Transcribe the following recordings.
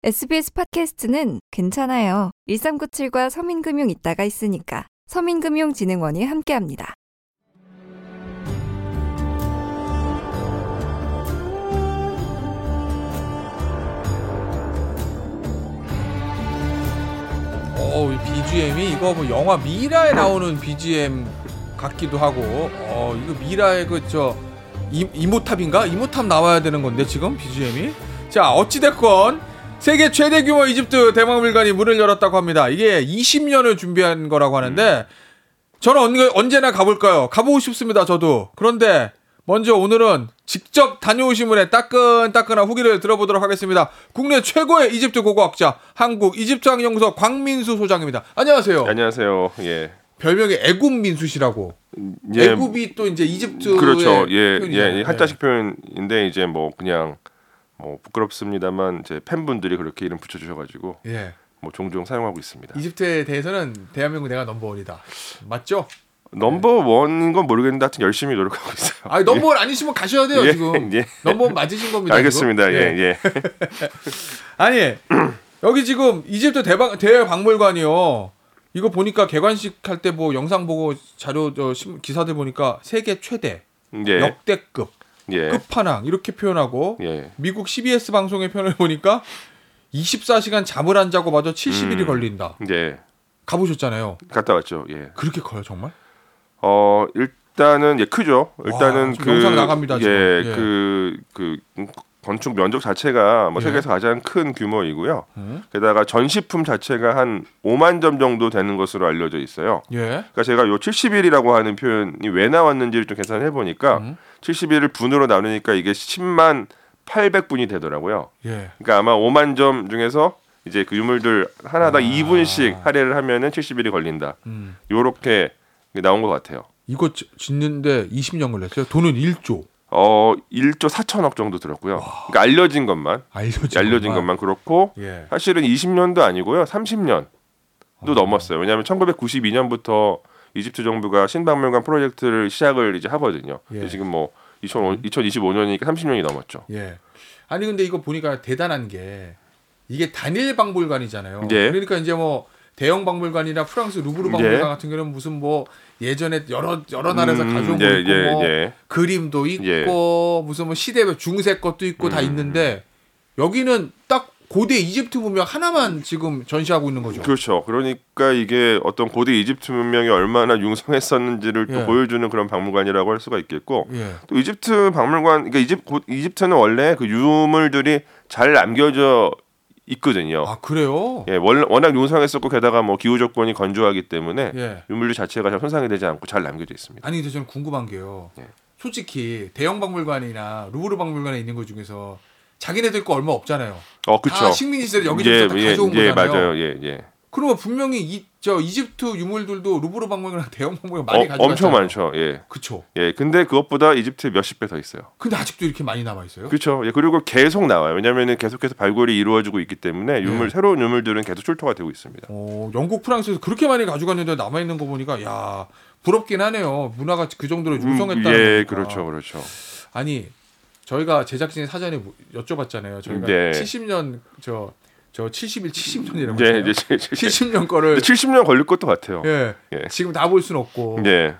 SBS 팟캐스트는 괜찮아요. 1397과 서민금융 있다가 있으니까. 서민금융진흥원이 함께합니다. 이 BGM이 이거 뭐 영화 미라에 나오는 BGM 같기도 하고, 이거 미라의 이모탑인가? 이모탑 나와야 되는 건데 지금 BGM이. 자, 어찌됐건 세계 최대 규모 이집트 대박물관이 문을 열었다고 합니다. 이게 20년을 준비한 거라고 하는데 저는 언제나 가볼까요? 가보고 싶습니다, 저도. 그런데 먼저 오늘은 직접 다녀오신 분의 따끈따끈한 후기를 들어보도록 하겠습니다. 국내 최고의 이집트 고고학자, 한국 이집트학연구소 광민수 소장입니다. 안녕하세요. 안녕하세요. 예. 별명이 애굽민수시라고. 예. 애굽이 또 이제 이집트의 그렇죠. 표현이잖아요. 한자식 표현인데 이제 뭐 그냥 뭐 부끄럽습니다만 이제 팬분들이 그렇게 이름 붙여주셔가지고 뭐 종종 사용하고 있습니다. 이집트에 대해서는 대한민국 내가 넘버원이다. 맞죠? 넘버원인 건 모르겠는데 하여튼 열심히 노력하고 있어요. 아니 넘버원 아니시면 가셔야 돼요. 지금. 넘버원 맞으신 겁니다. 알겠습니다. 지금? 예. 아니 여기 지금 이집트 대박물관이요. 이거 보니까 개관식 할 때 뭐 영상 보고 자료 기사들 보니까 세계 최대 역대급 끝판왕 이렇게 표현하고 미국 CBS 방송의 표현을 보니까 24시간 잠을 안 자고 마저 70일이 걸린다. 가보셨잖아요. 갔다 왔죠. 예. 그렇게 커요 정말? 일단은 크죠. 일단은 와, 영상 나갑니다. 지금. 그 건축 면적 자체가 뭐 세계에서 가장 큰 규모이고요. 게다가 전시품 자체가 한 5만 점 정도 되는 것으로 알려져 있어요. 그러니까 제가 요 70일이라고 하는 표현이 왜 나왔는지를 좀 계산해 보니까 70일을 분으로 나누니까 이게 10만 800분이 되더라고요. 그러니까 아마 5만 점 중에서 이제 그 유물들 하나당 2분씩 할애를 하면은 70일이 걸린다. 요렇게 나온 것 같아요. 이거 짓는데 20년 걸렸어요. 돈은 1조. 1조 4천억 정도 들었고요. 그러니까 알려진 것만 그렇고 사실은 20년도 아니고요. 30년도 넘었어요. 왜냐하면 1992년부터 이집트 정부가 신박물관 프로젝트를 시작을 이제 하거든요. 지금 뭐 2025년이니까 30년이 넘었죠. 아니 근데 이거 보니까 대단한 게 이게 단일 박물관이잖아요. 그러니까 이제 뭐 대형 박물관이나 프랑스 루브르 박물관 같은 경우는 무슨 뭐 예전에 여러 나라에서 가져온 거 있고 뭐 그림도 있고 무슨 뭐 시대별 중세 것도 있고 다 있는데 여기는 딱 고대 이집트 문명 하나만 지금 전시하고 있는 거죠. 그렇죠. 그러니까 이게 어떤 고대 이집트 문명이 얼마나 융성했었는지를 또 보여주는 그런 박물관이라고 할 수가 있겠고 또 이집트 박물관 그러니까 이집트는 원래 그 유물들이 잘 남겨져 있거든요. 아 그래요? 워낙 융성했었고 게다가 뭐 기후 조건이 건조하기 때문에 유물들 자체가 잘 손상이 되지 않고 잘 남겨져 있습니다. 아니 근데 저는 궁금한 게요. 솔직히 대형 박물관이나 루브르 박물관에 있는 것 중에서 자기네들 거 얼마 없잖아요. 그렇죠. 다 식민지들 여기저기서 다 가져온 거잖아요. 맞아요. 그러면 분명히 이집트 유물들도 루브르 박물관, 대형 박물관 많이 가져갔잖아요. 엄청 많죠. 그렇죠. 근데 그것보다 이집트에 몇십 배 더 있어요. 근데 아직도 이렇게 많이 남아 있어요? 그렇죠. 그리고 계속 나와요. 왜냐하면 계속해서 발굴이 이루어지고 있기 때문에 새로운 유물들은 계속 출토가 되고 있습니다. 영국, 프랑스에서 그렇게 많이 가져갔는데 남아 있는 거 보니까 야 부럽긴 하네요. 문화가 그 정도로 융성했다는 거니까. 그렇죠. 아니 저희가 제작진이 사전에 여쭤봤잖아요. 저희가 70년 저 70년이라고 했어요. 70년 거를 70년 걸릴 것도 같아요. 지금 다 볼 수는 없고.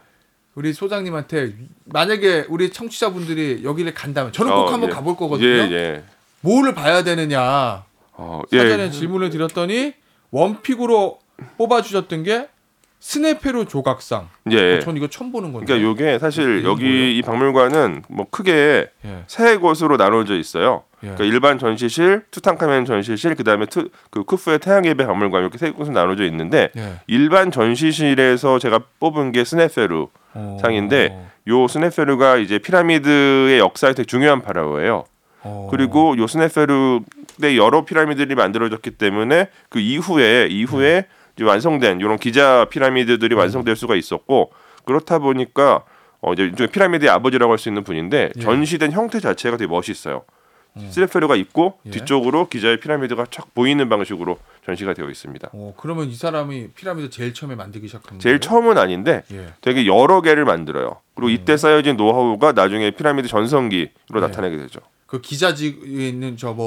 우리 소장님한테 만약에 우리 청취자분들이 여기를 간다면 저는 꼭 한번 가볼 거거든요. 뭐를 봐야 되느냐. 사전에 질문을 드렸더니 원픽으로 뽑아주셨던 게 스네페르 조각상. 전 이거 처음 보는 건데. 그러니까 이게 사실 여기 이 박물관은 뭐 크게 세 곳으로 나눠져 있어요. 그러니까 일반 전시실, 투탕카멘 전시실, 그다음에 그 쿠프의 태양예배 박물관 이렇게 세 곳으로 나눠져 있는데 일반 전시실에서 제가 뽑은 게 스네페르 상인데 요 스네페르가 이제 피라미드의 역사에 되게 중요한 파라오예요. 그리고 요 스네페르의 여러 피라미드들이 만들어졌기 때문에 그 이후에 이제 완성된 이런 기자 피라미드들이 완성될 수가 있었고 그렇다 보니까 이제 피라미드의 아버지라고 할 수 있는 분인데 전시된 형태 자체가 되게 멋있어요. 스네페르가 있고 뒤쪽으로 기자의 피라미드가 착 보이는 방식으로 전시가 되어 있습니다. 그러면 이 사람이 피라미드 제일 처음에 만들기 시작한 거예요? 제일 처음은 아닌데 되게 여러 개를 만들어요. 그리고 이때 쌓여진 노하우가 나중에 피라미드 전성기로 나타나게 되죠. 그 기자직에 있는 저 뭐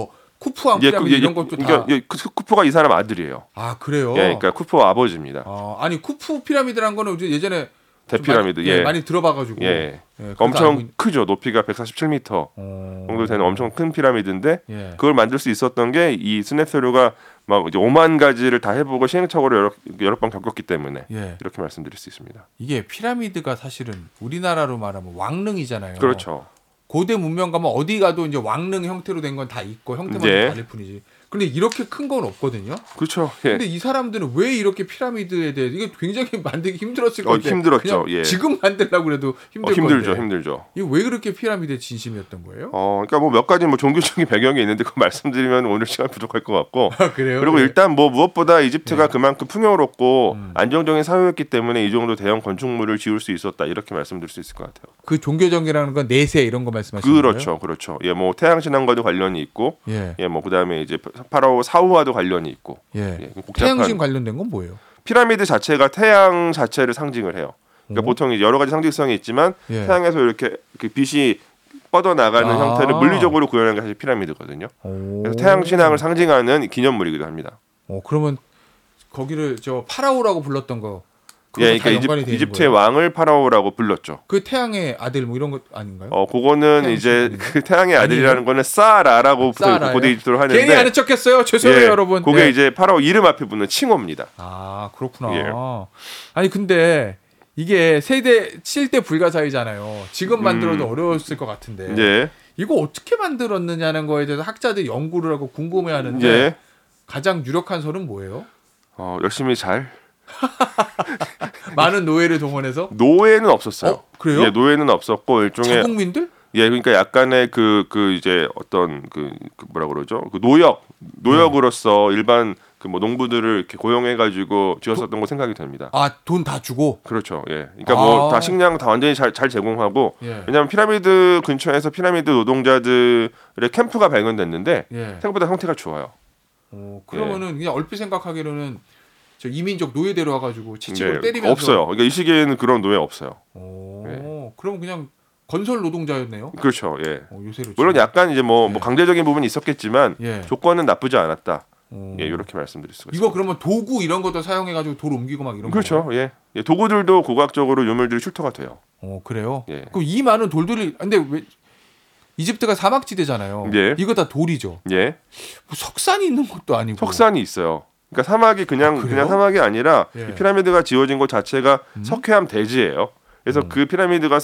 쿠프왕 피라미드 이런 것도 다. 쿠프가 이 사람 아들이에요. 아 그래요? 예, 그러니까 쿠프 아버지입니다. 아니 쿠프 피라미드란 거는 예전에 대피라미드 많이 들어봐가지고 엄청 크죠. 높이가 147m 정도 되는 엄청 큰 피라미드인데 그걸 만들 수 있었던 게 이 스네페르가 막 이제 5만 가지를 다 해보고 시행착오를 여러 번 겪었기 때문에 이렇게 말씀드릴 수 있습니다. 이게 피라미드가 사실은 우리나라로 말하면 왕릉이잖아요. 그렇죠. 고대 문명 가면 어디 가도 이제 왕릉 형태로 된 건 다 있고 형태만 다를 뿐이지. 근데 이렇게 큰 건 없거든요. 그렇죠. 근데 이 사람들은 왜 이렇게 피라미드에 대해 이게 굉장히 만들기 힘들었을 건데. 힘들었죠. 지금 만들려고 그래도 힘들죠. 이거 왜 그렇게 피라미드에 진심이었던 거예요? 그러니까 뭐 몇 가지 뭐 종교적인 배경이 있는데 그거 말씀드리면 오늘 시간 부족할 것 같고. 그래요? 그리고 일단 뭐 무엇보다 이집트가 그만큼 풍요롭고 안정적인 사회였기 때문에 이 정도 대형 건축물을 지을 수 있었다 이렇게 말씀드릴 수 있을 것 같아요. 그 종교적이라는 건 내세 이런 거 말씀하시는 거예요? 그렇죠. 뭐 태양 신앙과도 관련이 있고, 뭐 그다음에 이제 파라오 사후와도 관련이 있고. 태양신 관련된 건 뭐예요? 피라미드 자체가 태양 자체를 상징을 해요. 그러니까 보통 이제 여러 가지 상징성이 있지만 태양에서 이렇게 그 빛이 뻗어 나가는 형태를 물리적으로 구현한 게 사실 피라미드거든요. 그래서 태양 신앙을 상징하는 기념물이기도 합니다. 그러면 거기를 저 파라오라고 불렀던 거. 그러니까 이집트의 왕을 파라오라고 불렀죠. 그 태양의 아들 뭐 이런 것 아닌가요? 그거는 이제 그 태양의 아들이라는 거는 사라라고 고대 이집트로 하는데 괜히 아는 척했어요. 죄송해요, 여러분. 그게 이제 파라오 이름 앞에 붙는 칭호입니다. 아 그렇구나. 아니 근데 이게 세대 7대 불가사의잖아요. 지금 만들어도 어려웠을 것 같은데. 이거 어떻게 만들었느냐는 거에 대해서 학자들이 연구를 하고 궁금해하는데 가장 유력한 설은 뭐예요? 열심히 잘. 많은 노예를 동원해서? 노예는 없었어요. 그래요? 노예는 없었고 일종의 자국민들? 그러니까 약간의 그 이제 어떤 그 뭐라 그러죠? 그 노역으로서 일반 그 뭐 농부들을 이렇게 고용해가지고 지었었던 거 생각이 됩니다. 돈 다 주고? 그렇죠. 그러니까 뭐 다 식량 다 완전히 잘 제공하고 왜냐하면 피라미드 근처에서 피라미드 노동자들의 캠프가 발견됐는데 생각보다 형태가 좋아요. 그러면은 그냥 얼핏 생각하기로는 저 이민족 노예 데려와가지고 채찍을 때리면서 없어요. 그러니까 이 시기에는 그런 노예 없어요. 그럼 그냥 건설 노동자였네요. 그렇죠. 요새로 물론 약간 이제 뭐 강제적인 부분이 있었겠지만 조건은 나쁘지 않았다. 이렇게 말씀드릴 수가 있습니다. 이거 그러면 도구 이런 것도 사용해가지고 돌 옮기고 막 이런 거. 그렇죠. 도구들도 고각적으로 유물들이 출토가 돼요. 그래요? 그럼 이 많은 돌들이 근데 왜 이집트가 사막지대잖아요. 이거 다 돌이죠. 뭐 석산이 있는 것도 아니고. 석산이 있어요. 그러니까 사막이 그냥 사막이 아니라 이 피라미드가 지어진 곳 자체가 석회암 대지예요. 그래서 그 피라미드를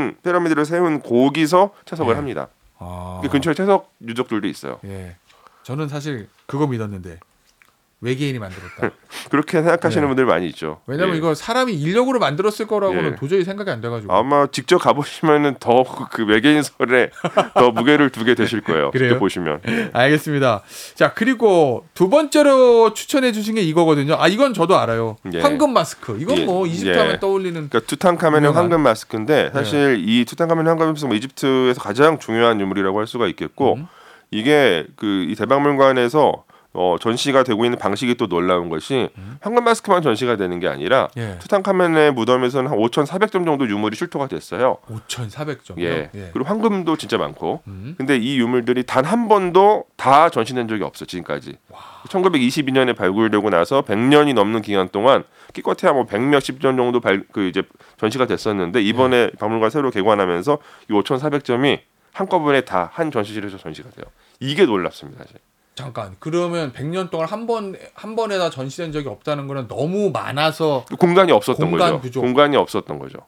세운 고기서 채석을 합니다. 그 근처에 채석 유적들도 있어요. 저는 사실 그거 믿었는데 외계인이 만들었다. 그렇게 생각하시는 분들 많이 있죠. 왜냐면 이거 사람이 인력으로 만들었을 거라고는 도저히 생각이 안 돼가지고. 아마 직접 가보시면은 더 그 외계인설에 더 무게를 두게 되실 거예요. 그래요? 직접 보시면. 알겠습니다. 자 그리고 두 번째로 추천해 주신 게 이거거든요. 이건 저도 알아요. 황금 마스크. 이건 뭐 이집트 하면 떠올리는. 그러니까 투탕카멘의 황금 마스크인데 사실 이 투탕카멘의 황금 마스크는 뭐 이집트에서 가장 중요한 유물이라고 할 수가 있겠고 이게 이 대박물관에서 전시가 되고 있는 방식이 또 놀라운 것이 황금 마스크만 전시가 되는 게 아니라 투탕카멘의 무덤에서는 한 5,400점 정도 유물이 출토가 됐어요. 5,400점. 그리고 황금도 진짜 많고. 근데 이 유물들이 단 한 번도 다 전시된 적이 없어 지금까지. 1922년에 발굴되고 나서 100년이 넘는 기간 동안 기껏해야 뭐 100몇십 점 정도 이제 전시가 됐었는데 이번에 박물관 새로 개관하면서 이 5,400점이 한꺼번에 다 한 전시실에서 전시가 돼요. 이게 놀랍습니다, 사실. 잠깐. 그러면 100년 동안 한 번에 다 전시된 적이 없다는 거는 너무 많아서 공간이 없었던 거죠. 부족. 공간이 없었던 거죠.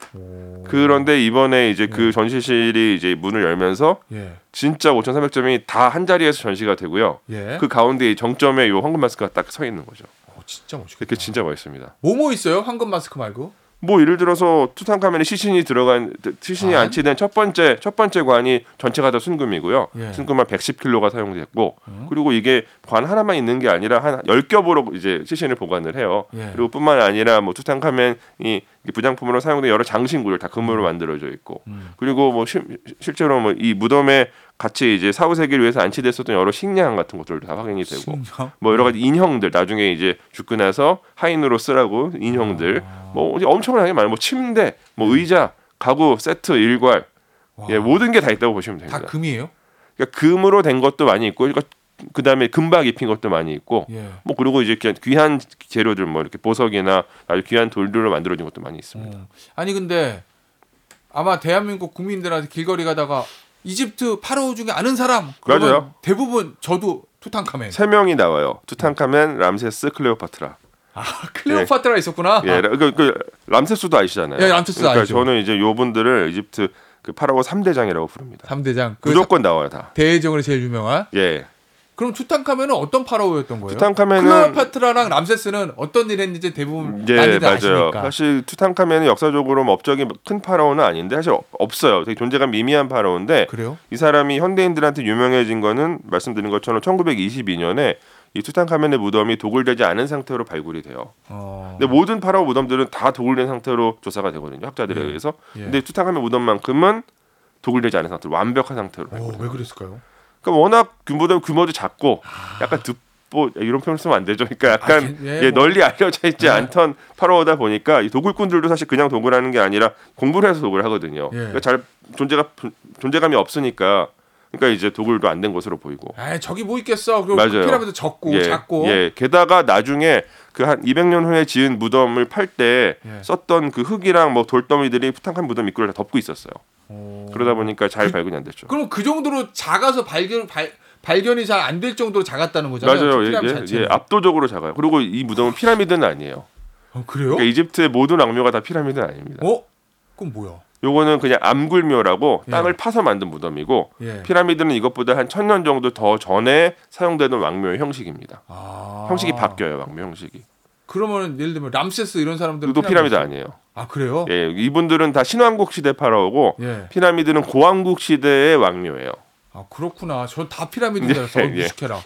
그런데 이번에 이제 그 전시실이 이제 문을 열면서 진짜 5,400점이 다 한 자리에서 전시가 되고요. 그 가운데 정점에 이 황금 마스크가 딱 서 있는 거죠. 진짜 멋있겠다. 그게 진짜 멋있습니다. 뭐 있어요? 황금 마스크 말고? 뭐 예를 들어서 투탕카멘의 시신이 안치된 첫 번째 관이 전체가 다 순금이고요. 순금 한 110kg가 사용됐고 그리고 이게 관 하나만 있는 게 아니라 한 10겹으로 이제 시신을 보관을 해요. 그리고 뿐만 아니라 뭐 투탕카멘이 부장품으로 사용된 여러 장신구를 다 금으로 만들어져 있고 그리고 뭐 실제로 뭐 이 무덤에 같이 이제 사후 세계를 위해서 안치됐었던 여러 식량 같은 것들도 다 확인이 되고 뭐 여러 가지 인형들 나중에 이제 죽고 나서 하인으로 쓰라고 인형들 뭐 엄청나게 많아요. 뭐 침대, 뭐 의자, 가구, 세트, 일괄 모든 게 다 있다고 보시면 됩니다. 다 금이에요? 그러니까 금으로 된 것도 많이 있고 그러니까 그다음에 금박 입힌 것도 많이 있고 예. 뭐 그리고 이제 귀한 재료들 뭐 이렇게 보석이나 아주 귀한 돌들로 만들어진 것도 많이 있습니다. 아니 근데 아마 대한민국 국민들한테 길거리 가다가 이집트 파라오 중에 아는 사람 그러면 맞아요. 대부분 저도 투탕카멘. 3명이 나와요. 투탕카멘, 람세스, 클레오파트라. 아 클레오파트라가 있었구나. 예, 그 람세스도 아시잖아요. 예, 람세스 그러니까 알죠. 저는 이제 요분들을 이집트 그 파라오 3대장이라고 부릅니다. 3대장. 무조건 나와요 다. 대제적으로 제일 유명한. 예. 그럼 투탕카멘은 어떤 파라오였던 거예요? 투탕카멘은 클레오파트라랑 람세스는 어떤 일 했는지 대부분 예, 많이들 맞아요. 아시니까. 사실 투탕카멘은 역사적으로 뭐 업적이 큰 파라오는 아닌데 사실 없어요. 되게 존재감 미미한 파라오인데 그래요? 이 사람이 현대인들한테 유명해진 거는 말씀드린 것처럼 1922년에 이 투탕카멘의 무덤이 도굴되지 않은 상태로 발굴이 돼요. 근데 모든 파라오 무덤들은 다 도굴된 상태로 조사가 되거든요. 학자들에 의해서. 예. 근데 투탕카멘 무덤만큼은 도굴되지 않은 상태로 완벽한 상태로 발굴. 왜 그랬을까요? 그러니까 워낙 규모도 작고 약간 듣보 이런 표현 쓰면 안 되죠. 그러니까 약간 널리 알려져 있지 않던 파라오다 보니까 이 도굴꾼들도 사실 그냥 도굴하는 게 아니라 공부를 해서 도굴을 하거든요. 그러니까 잘 존재감이 없으니까 그러니까 이제 도굴도 안 된 것으로 보이고. 아, 저기 뭐 있겠어. 그리고 맞아요. 피라미드 적고 작고. 예. 게다가 나중에 그 한 200년 후에 지은 무덤을 팔 때 썼던 그 흙이랑 뭐 돌더미들이 투탕카멘 무덤 입구를 다 덮고 있었어요. 그러다 보니까 잘 발견이 안 됐죠. 그럼 그 정도로 작아서 발견이 잘 안 될 정도로 작았다는 거잖아요. 맞아요. 피라미드 압도적으로 작아요. 그리고 이 무덤은 피라미드는 아니에요. 그래요? 그러니까 이집트의 모든 왕묘가 다 피라미드는 아닙니다. 그럼 뭐야? 요거는 그냥 암굴묘라고 땅을 파서 만든 무덤이고 피라미드는 이것보다 한 1000년 정도 더 전에 사용되는 왕묘의 형식입니다. 형식이 바뀌어요. 왕묘 형식이. 그러면 예를 들면 람세스 이런 사람들은 또 피라미드 아니에요. 아 그래요? 예, 이분들은 다 신왕국 시대 파라오고 피라미드는 고왕국 시대의 왕묘예요. 아 그렇구나. 전 다 피라미드인 줄 알았어. 무식해라.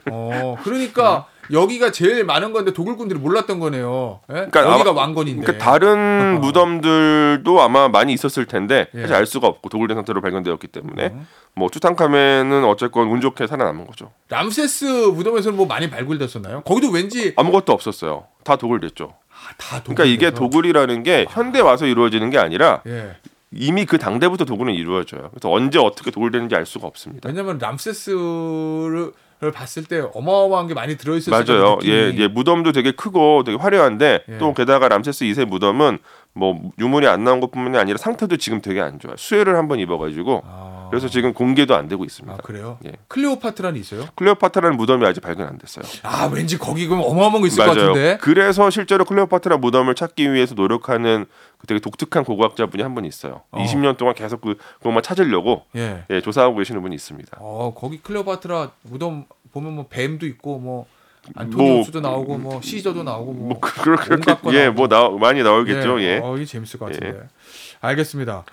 그러니까 여기가 제일 많은 건데 도굴꾼들이 몰랐던 거네요. 그러니까 여기가 왕건인데. 그러니까 다른 무덤들도 아마 많이 있었을 텐데 사실 알 수가 없고 도굴된 상태로 발견되었기 때문에 뭐 투탕카멘은 어쨌건 운 좋게 살아남은 거죠. 람세스 무덤에서는 뭐 많이 발굴됐었나요? 거기도 왠지 아무것도 없었어요. 다 도굴됐죠. 다 그러니까 이게 도굴이라는 게 현대 와서 이루어지는 게 아니라 이미 그 당대부터 도굴은 이루어져요. 그래서 언제 어떻게 도굴되는지 알 수가 없습니다. 왜냐하면 람세스를 봤을 때 어마어마한 게 많이 들어있을 맞아요. 예, 무덤도 되게 크고 되게 화려한데 또 게다가 람세스 2세 무덤은 뭐 유물이 안 나온 것뿐만이 아니라 상태도 지금 되게 안 좋아요. 수해를 한번 입어가지고 그래서 지금 공개도 안 되고 있습니다. 그래요? 예. 클레오파트라는 있어요? 클레오파트라는 무덤이 아직 발견 안 됐어요. 왠지 거기 그럼 어마어마한 거 있을 맞아요. 것 같은데. 그래서 실제로 클레오파트라 무덤을 찾기 위해서 노력하는 되게 독특한 고고학자분이 한 분 있어요. 20년 동안 계속 그것만 찾으려고 조사하고 계시는 분이 있습니다. 거기 클레오파트라 무덤 보면 뭐 뱀도 있고 뭐 안토니우스도 나오고 뭐 시저도 나오고 뭐 그렇게 많이 나오겠죠. 이게 재밌을 것 같은데. 알겠습니다.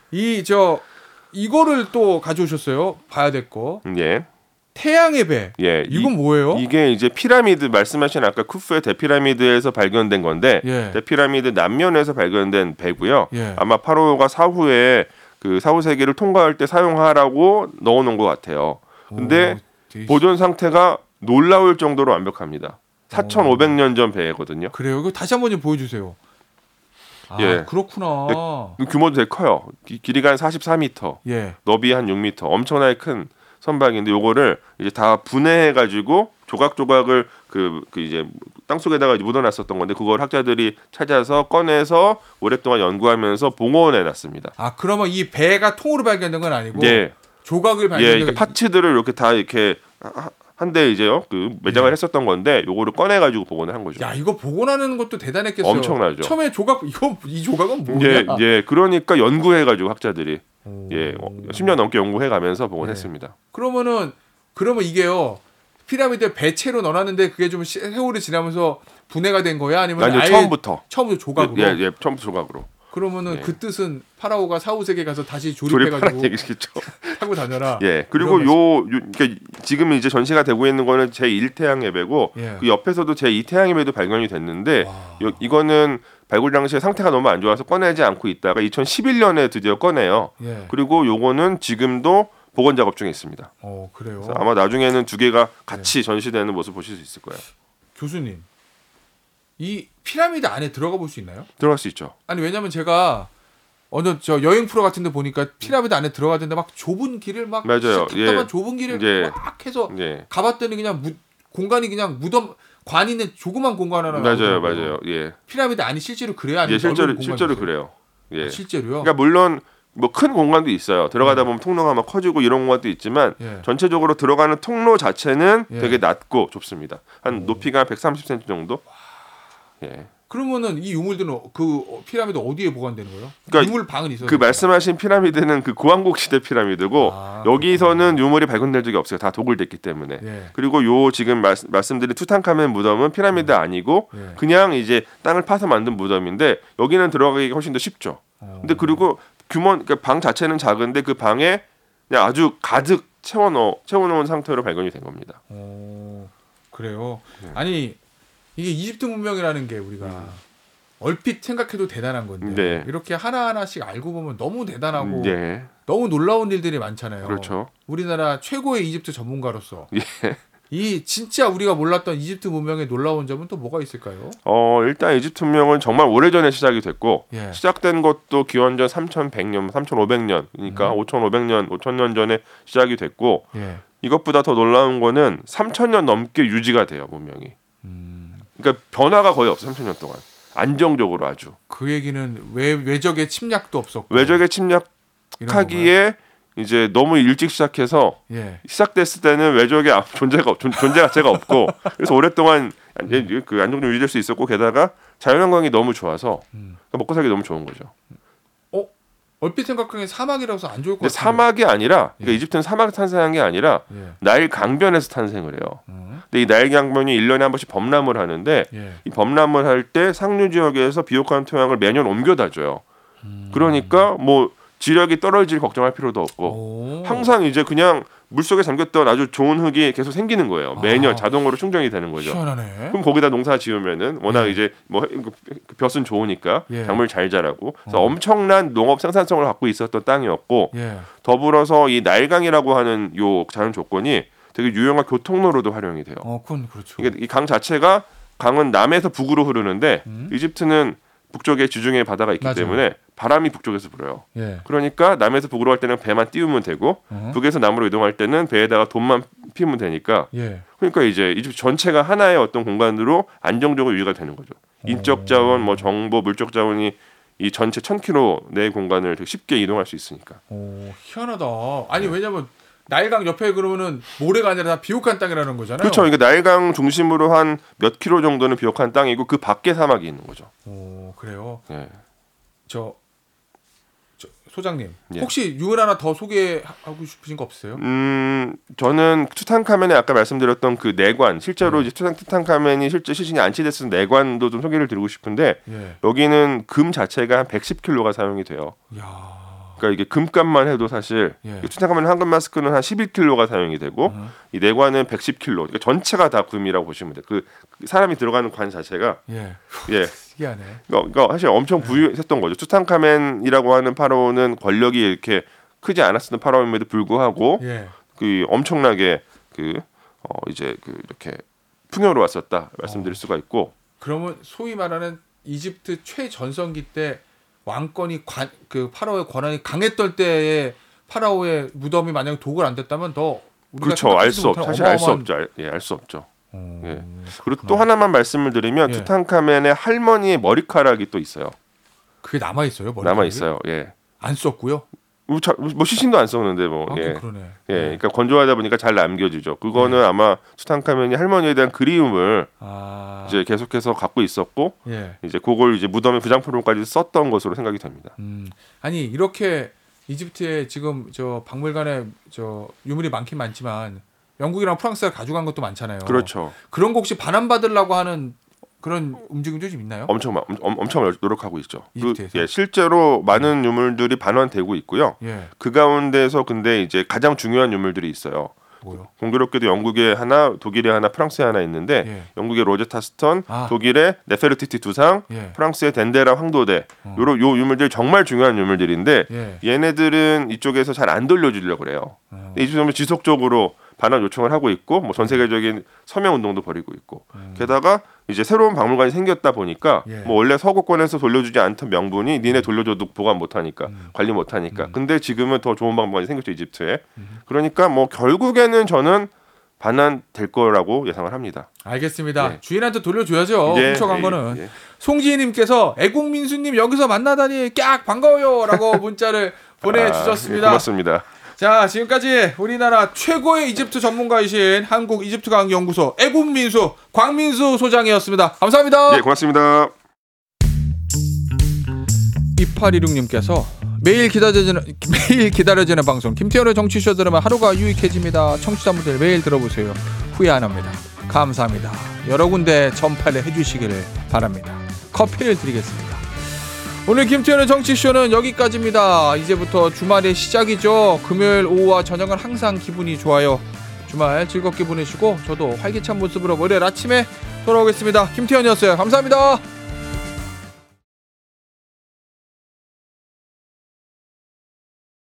이거를 또 가져오셨어요. 봐야 될 거. 태양의 배. 이건 뭐예요? 이게 이제 피라미드 말씀하신 아까 쿠프의 대피라미드에서 발견된 건데 대피라미드 남면에서 발견된 배고요. 아마 파라오가 사후에 그 사후 세계를 통과할 때 사용하라고 넣어놓은 것 같아요. 근데 보존 상태가 놀라울 정도로 완벽합니다. 4,500년 전 배거든요. 그래요? 이거 다시 한번 좀 보여주세요. 그렇구나. 규모도 되게 커요. 길이가 한 44m, 너비 한 6m, 엄청나게 큰 선박인데 요거를 이제 다 분해해가지고 조각조각을 그 이제 땅 속에다가 묻어놨었던 건데 그걸 학자들이 찾아서 꺼내서 오랫동안 연구하면서 봉헌해놨습니다. 그러면 이 배가 통으로 발견된 건 아니고 조각을 발견된 그러니까 파츠들을 이렇게 다 이렇게 한데 이제요 그 매장을 했었던 건데 요거를 꺼내가지고 복원을 한 거죠. 이거 복원하는 것도 대단했겠어요. 엄청나죠. 처음에 이 조각은 뭐냐? 그러니까 연구해가지고 학자들이 10년 넘게 연구해가면서 복원했습니다. 그러면 이게요 피라미드 배채로 넣어놨는데 그게 좀 세월이 지나면서 분해가 된 거야? 아니면 아예 처음부터 조각으로? 처음부터 조각으로. 그러면은 그 뜻은 파라오가 사후 세계 가서 다시 조립해가지고 타고 다녀라. 그리고 그러니까 지금 이제 전시가 되고 있는 거는 제1태양의 배고 그 옆에서도 제2태양의 배도 발견이 됐는데 이거는 발굴 당시에 상태가 너무 안 좋아서 꺼내지 않고 있다가 2011년에 드디어 꺼내요. 그리고 요거는 지금도 복원 작업 중에 있습니다. 그래요. 아마 나중에는 두 개가 같이 전시되는 모습 보실 수 있을 거예요. 교수님, 이 피라미드 안에 들어가 볼 수 있나요? 들어갈 수 있죠. 왜냐면 제가 어느 저 여행 프로 같은데 보니까 피라미드 안에 들어가던데 막 좁은 길을 막 맞아요. 답답한 좁은 길을 막 해서 가봤더니 그냥 공간이 그냥 무덤 관 있는 조그만 공간 하나 맞아요. 예. 피라미드 안이 실제로 그래야 아니면 실제로 그래요. 예. 실제로요. 그러니까 물론 뭐 큰 공간도 있어요. 들어가다 보면 통로가 막 커지고 이런 공간도 있지만 전체적으로 들어가는 통로 자체는 되게 낮고 좁습니다. 한 높이가 130cm 정도. 예. 그러면은 이 유물들은 그 피라미드 어디에 보관되는 거예요? 그러니까 유물 방은 있어요. 그 말씀하신 피라미드는 그 고왕국 시대 피라미드고 여기서는 유물이 발견될 적이 없어요. 다 도굴됐기 때문에. 그리고 요 지금 말씀드린 투탕카멘 무덤은 피라미드 아니고 그냥 이제 땅을 파서 만든 무덤인데 여기는 들어가기 훨씬 더 쉽죠. 근데 그리고 그러니까 방 자체는 작은데 그 방에 그냥 아주 가득 채워놓은 상태로 발견이 된 겁니다. 그래요. 아니 이게 이집트 문명이라는 게 우리가 얼핏 생각해도 대단한 건데 이렇게 하나하나씩 알고 보면 너무 대단하고 너무 놀라운 일들이 많잖아요. 그렇죠. 우리나라 최고의 이집트 전문가로서 이 진짜 우리가 몰랐던 이집트 문명의 놀라운 점은 또 뭐가 있을까요? 일단 이집트 문명은 정말 오래전에 시작이 됐고 시작된 것도 기원전 3100년, 3500년 그러니까 5500년, 5000년 전에 시작이 됐고 이것보다 더 놀라운 거는 3000년 넘게 유지가 돼요, 문명이. 그러니까 변화가 거의 없어 3000년 동안 안정적으로 아주. 그 얘기는 외적의 침략도 없었고. 외적의 침략하기에 이제 너무 일찍 시작해서 시작됐을 때는 외적의 존재 자체가 없고 그래서 오랫동안 그 안정적 유지될 수 있었고 게다가 자연환경이 너무 좋아서 먹고 살기 너무 좋은 거죠. 얼핏 생각하기엔 사막이라서 안 좋을 것 같아요. 사막이 아니라 그러니까 이집트는 사막에서 탄생한 게 아니라 나일 강변에서 탄생을 해요. 근데 이 나일 강변이 1년에 한 번씩 범람을 하는데 이 범람을 할 때 상류 지역에서 비옥한 토양을 매년 옮겨다 줘요. 그러니까 뭐 지력이 떨어질 걱정할 필요도 없고 항상 이제 그냥 물속에 잠겼던 아주 좋은 흙이 계속 생기는 거예요. 매년 자동으로 충전이 되는 거죠. 시원하네. 그럼 거기다 농사 지으면은 워낙 이제 뭐 벼은 좋으니까 작물 잘 자라고 그래서 엄청난 농업 생산성을 갖고 있었던 땅이었고 더불어서 이 나일강이라고 하는 요 자연 조건이 되게 유용한 교통로로도 활용이 돼요. 그건 그렇죠. 이 강 자체가 강은 남에서 북으로 흐르는데 이집트는 북쪽에 지중해 바다가 있기 때문에 바람이 북쪽에서 불어요. 그러니까 남에서 북으로 갈 때는 배만 띄우면 되고 북에서 남으로 이동할 때는 배에다가 돈만 피우면 되니까 그러니까 이제 이집트 전체가 하나의 어떤 공간으로 안정적으로 유지가 되는 거죠. 인적 자원, 뭐 정보, 물적 자원이 이 전체 1000km 내 공간을 되게 쉽게 이동할 수 있으니까. 희한하다. 아니 왜냐면 나일강 옆에 그러면은 모래가 아니라 다 비옥한 땅이라는 거잖아요. 그렇죠. 그러니까 나일강 중심으로 한 몇 킬로 정도는 비옥한 땅이고 그 밖에 사막이 있는 거죠. 그래요. 저 소장님 혹시 유물 하나 더 소개하고 싶으신 거 없으세요? 저는 투탕카멘에 아까 말씀드렸던 그 내관 실제로 이제 투탕카멘이 실제 시신이 안치됐을 내관도 좀 소개를 드리고 싶은데 여기는 금 자체가 한 110kg가 사용이 돼요. 그러니까 이게 금값만 해도 사실 투탕카멘 황금 마스크는 한 11kg가 사용이 되고 이 내관은 110kg. 그러니까 전체가 다 금이라고 보시면 돼요. 그 사람이 들어가는 관 자체가 특이하네. 그러니까 사실 엄청 부유했던 거죠. 투탕카멘이라고 하는 파라오는 권력이 이렇게 크지 않았던 파라오임에도 불구하고 그 엄청나게 이제 이렇게 풍요로웠었다 말씀드릴 수가 있고. 그러면 소위 말하는 이집트 최전성기 때 왕권이 그 파라오의 권한이 강했던 때에 파라오의 무덤이 만약 도굴 안 됐다면 더 우리가 그렇죠. 알 수 없죠. 사실 알 수 없죠. 알 수 없죠. 그리고 또 하나만 말씀을 드리면 투탕카멘의 할머니의 머리카락이 또 있어요. 그게 남아 있어요? 남아 있어요. 안 썼고요. 뭐 시신도 안 썼는데 뭐. 그러네. 그러니까 건조하다 보니까 잘 남겨지죠. 그거는 아마 투탕카멘이 할머니에 대한 그리움을 이제 계속해서 갖고 있었고 이제 그걸 이제 무덤의 부장품으로까지 썼던 것으로 생각이 됩니다. 아니 이렇게 이집트에 지금 저 박물관에 저 유물이 많긴 많지만 영국이랑 프랑스가 가져간 것도 많잖아요. 그렇죠. 그런 거 혹시 반환받으려고 하는 그런 움직임도 좀 있나요? 엄청 노력하고 있죠. 이집트에서? 실제로 많은 유물들이 반환되고 있고요. 그 가운데서 근데 이제 가장 중요한 유물들이 있어요. 뭐요? 공교롭게도 영국에 하나, 독일에 하나, 프랑스에 하나 있는데 영국의 로제타 스턴, 독일의 네페르티티 두상, 프랑스의 덴데라 황도대 요 유물들이 정말 중요한 유물들인데 얘네들은 이쪽에서 잘 안 돌려주려고 그래요. 이쪽에서 지속적으로 반환 요청을 하고 있고 뭐 전 세계적인 서명 운동도 벌이고 있고 게다가 이제 새로운 박물관이 생겼다 보니까 뭐 원래 서구권에서 돌려주지 않던 명분이 니네 돌려줘도 보관 못하니까 관리 못하니까 근데 지금은 더 좋은 박물관이 생겼죠 이집트에. 그러니까 뭐 결국에는 저는 반환될 거라고 예상을 합니다. 알겠습니다. 주인한테 돌려줘야죠. 훔쳐간 거는. 송지희님께서 애국민수님 여기서 만나다니 깍 반가워요라고 문자를 보내주셨습니다. 고맙습니다. 자, 지금까지 우리나라 최고의 이집트 전문가이신 한국이집트과학연구소 애국민수 광민수 소장이었습니다. 감사합니다. 네, 고맙습니다. 2816님께서 매일 기다려지는 방송 김태현의 정치쇼 들으면 하루가 유익해집니다. 청취자분들 매일 들어보세요. 후회 안 합니다. 감사합니다. 여러 군데 전파를 해주시기를 바랍니다. 커피를 드리겠습니다. 오늘 김태현의 정치쇼는 여기까지입니다. 이제부터 주말의 시작이죠. 금요일 오후와 저녁은 항상 기분이 좋아요. 주말 즐겁게 보내시고 저도 활기찬 모습으로 월요일 아침에 돌아오겠습니다. 김태현이었어요. 감사합니다.